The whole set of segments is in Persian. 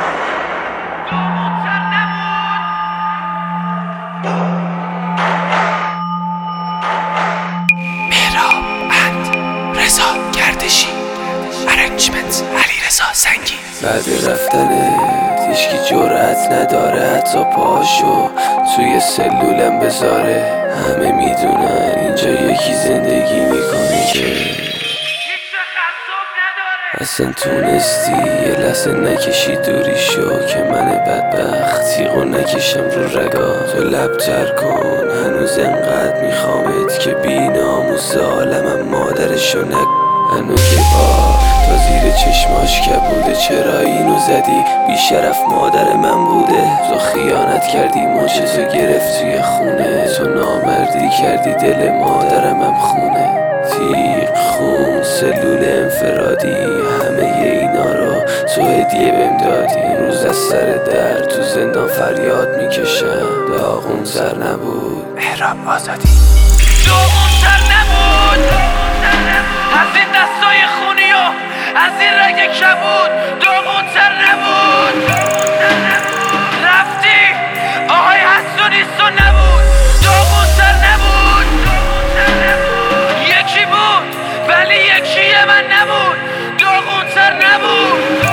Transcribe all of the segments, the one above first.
بعد رفتنت هیچکی جرأت نداره حتی پاشو توی سلولم بذاره. همه میدونن اینجا یکی زندگی میکنه که اصلا تونستی یه لحظه نکشی دوری شو که من بدبخت تیغو نکشم رو رگا. تو لبتر کن هنوز انقدر میخوامت که بیناموس عالمم مادرشو هنو که تا زیر چشماش کبوده. چرا اینو زدی؟ بیشرف مادر من بوده. تو خیانت کردی ماچتو گرفت توی خونه. تو نامردی کردی دل مادرمم خونه. تیغ خون سلول انفرادی همه اینا رو تو هدیه بهم دادی. این روز از سر در تو زندان فریاد میکشم. داغون سر نبود مهراب آزادی. داغون سر نبود از این دستای خونی و از این رگ کبود. داغون تر نبود رفتی آهای حسونیستو نبود. داغون تر نبود یکی بود ولی یکی من نبود. داغون تر نبود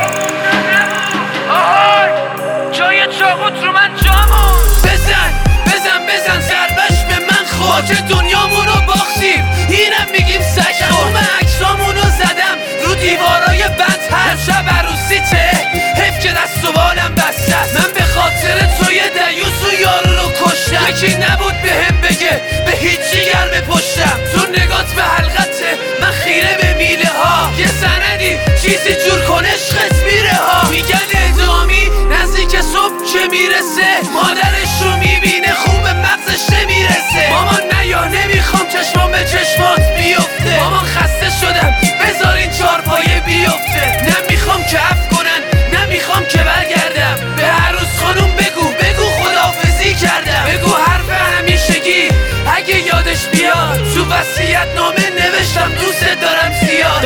آهای جای چاقوت رو من جامون. بزن ضربش به من خود که دنیامونو باختیم. اینم میگیم سگ خورم عکسامونو زدم رو دیوارای بند. هر شب عروسیته حیف که دست و بالم بسته. من به خاطر توی دیوس و یارو رو کشتم. یکی نبود به هم بگه به هیچی گرم پشتم. تو نگات به حلقته من خیره به میله ها. یه سندی چیزی جور کن عشقت میره ها. میگن ادامی نزدیک صبح که میرسه. مادرش رو میبینه خوب مغزش نمیرسه. مامان نیا نمیخوام چشمام به چشمات بیفته. مامان خسته شدم بذار این چارپایه بیفته. نمیخوام که عفو کنن نمیخوام که برگردم. به عروس خانوم بگو خداحافظی کردم. بگو حرف همیشگی اگه یادش بیاد. تو وصیت نامه نوشتم دوست دارم زیاد.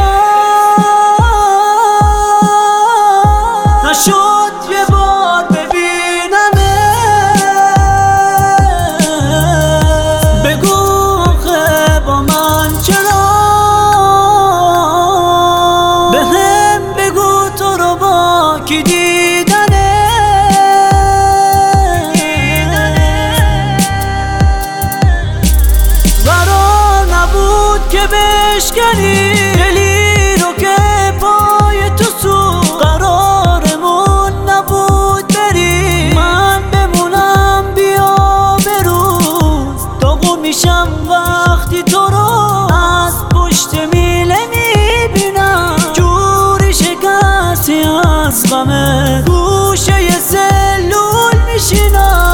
نشد یه بار ببینمت. بگو آخه با من چرا. بهم بگو تو رو با کی دیدنه. قرار نبود که بشکنی دلی رو که پای تو سو. قرارمون نبود بری من بمونم بیا بروز. داغون میشم وقتی تو رو از پشت میله میبینم. جوری شکستی از غمه گوشه ی سلول میشینم.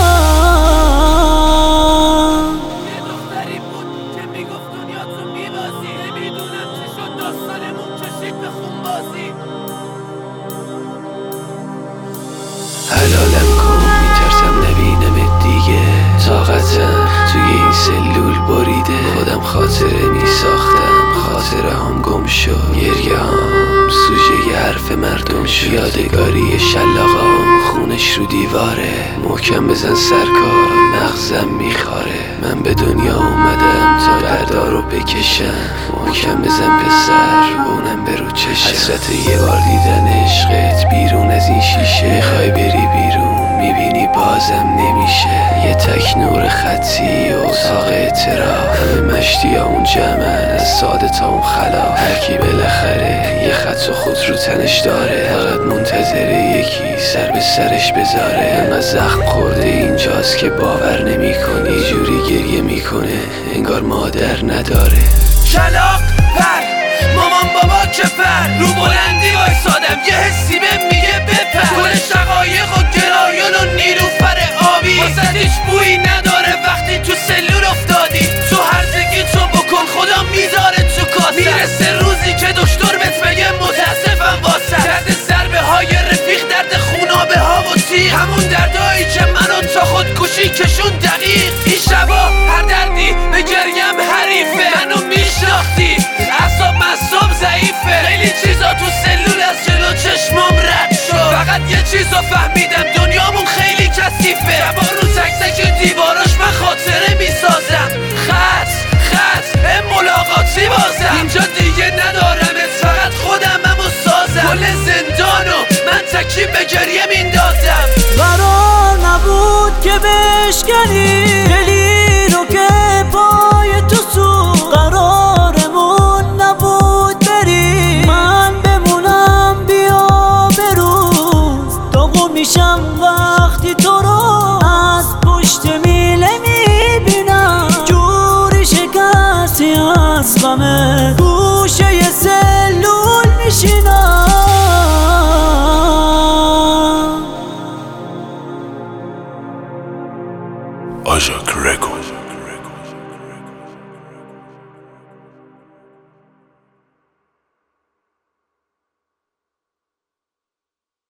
یه دختری بود که میگفت دنیا تو میبازی. نمیدونم چی شد داستانمون کشید به خونبازی. حلالم کن میترسم نبینمت دیگه. طاقتم توی این سلول بریده. خودم خاطره میساختم خاطره هم گم شد. گریه هم سوژه ی حرف مردم شد. یادگاری شلاقام خونش رو دیواره. محکم بزن سرکار مغزم میخاره. من به دنیا اومدم تا دردا رو بکشم. محکم بزن پسر اونم برو چشم. حسرت یه بار دیدن عشقت بیرون از این شیشه. میخوای بری بیرون میبینی بازم نمیشه. یه تک نور خطی و اتاق اعتراف. همه مشتی همون جمعن از ساده تا اون خلاف. هرکی بالاخره یه خط و خود رو تنش داره. فقط منتظره یکی سر به سرش بذاره. انقدر زخم خورده اینجاست که باور نمی‌کنی. جوری گریه میکنه انگار مادر نداره. کلاق پر مامان بابا که پر رو بلندی وایسادم. یه حسی بهم میگه بپر. گل شقایق و گرایان و نیلوفر آبی. واسه هیچ بویی نداره وقتی تو سلول افتادی. تو هرزگی تو بکن خدا میذاره تو کاسه. میرسه روزی که دکتر بهت بگه متاسفم واسه. درد ضربه های رفیق درد خونابه ها و تیغ. همون دردایی که منو تا خودکشی کشون دقیق. این شبا هر دردی به گریم حریفه. منو میشناختی اعصاب مصاب ضعیفه. خیلی چیزا تو چیزا فهمیدم دنیامون خیلی کثیفه. شبا رو تک تک دیواراش من خاطره میسازم. خط ملاقاتی بازم. اینجا دیگه ندارمت، فقط خودمم و سازم. کل زندانو من تکی به گریه میندازم. قرار نبود که بشکنی